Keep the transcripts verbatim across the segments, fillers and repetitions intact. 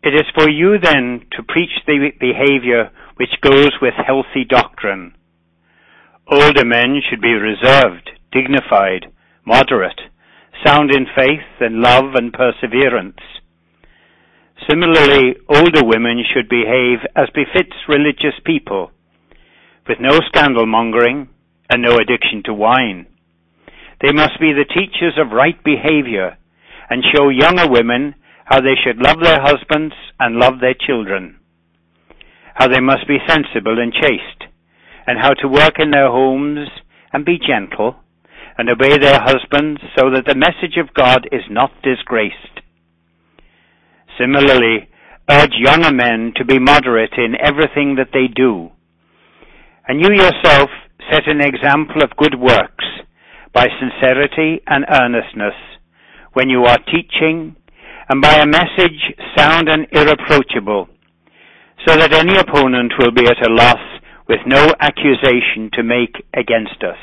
It is for you then to preach the behavior which goes with healthy doctrine. Older men should be reserved, dignified, moderate, sound in faith and love and perseverance. Similarly, older women should behave as befits religious people, with no scandal-mongering and no addiction to wine. They must be the teachers of right behavior and show younger women how they should love their husbands and love their children, how they must be sensible and chaste, and how to work in their homes and be gentle and obey their husbands so that the message of God is not disgraced. Similarly, urge younger men to be moderate in everything that they do, and you yourself set an example of good works by sincerity and earnestness when you are teaching, and by a message sound and irreproachable, so that any opponent will be at a loss with no accusation to make against us.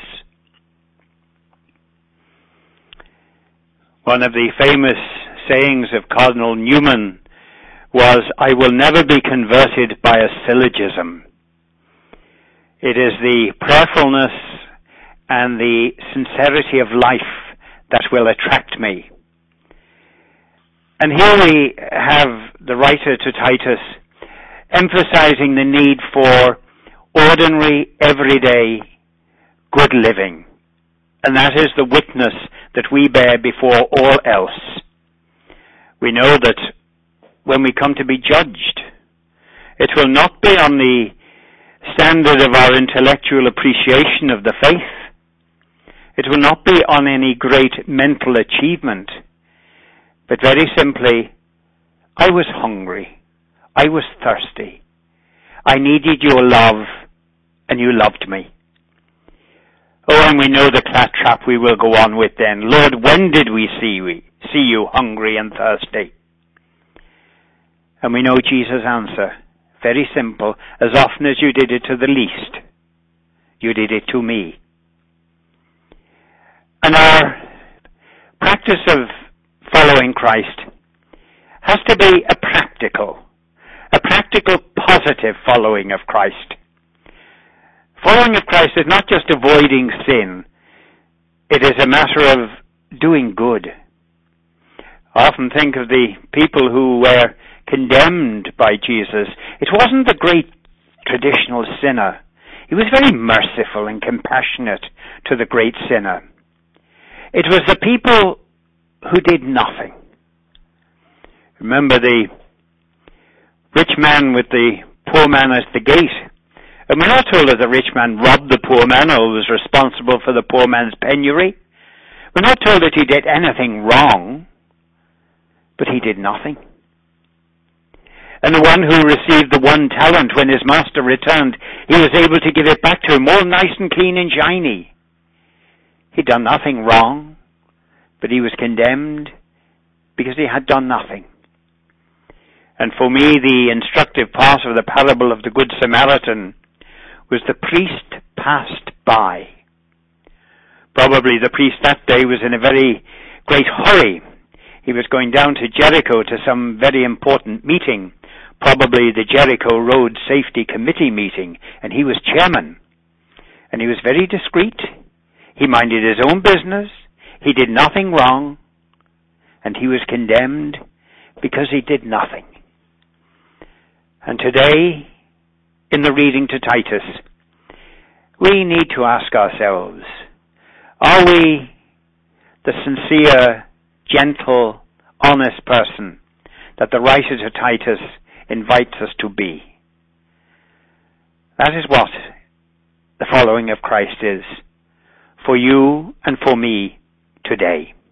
One of the famous sayings of Cardinal Newman was, "I will never be converted by a syllogism." It is the prayerfulness and the sincerity of life that will attract me. And here we have the writer to Titus emphasizing the need for ordinary, everyday, good living. And that is the witness that we bear before all else. We know that when we come to be judged, it will not be on the standard of our intellectual appreciation of the faith. It will not be on any great mental achievement. But very simply, I was hungry. I was thirsty. I needed your love, and you loved me. Oh, and we know the claptrap we will go on with then. Lord, when did we see, we see you hungry and thirsty? And we know Jesus' answer. Very simple. As often as you did it to the least, you did it to me. And our practice of following Christ has to be a practical, a practical positive following of Christ. Following of Christ is not just avoiding sin. It is a matter of doing good. I often think of the people who were condemned by Jesus. It wasn't the great traditional sinner. He was very merciful and compassionate to the great sinner. It was the people who did nothing. Remember the rich man with the poor man at the gate. And we're not told that the rich man robbed the poor man or was responsible for the poor man's penury. We're not told that he did anything wrong, but he did nothing. And the one who received the one talent when his master returned, he was able to give it back to him all nice and clean and shiny. He'd done nothing wrong, but he was condemned because he had done nothing. And for me, the instructive part of the parable of the Good Samaritan was the priest passed by. Probably the priest that day was in a very great hurry. He was going down to Jericho to some very important meeting, probably the Jericho Road Safety Committee meeting, and he was chairman. And he was very discreet. He minded his own business. He did nothing wrong. And he was condemned because he did nothing. And today, in the reading to Titus, we need to ask ourselves, are we the sincere, gentle, honest person that the writer to Titus invites us to be? That is what the following of Christ is for you and for me today.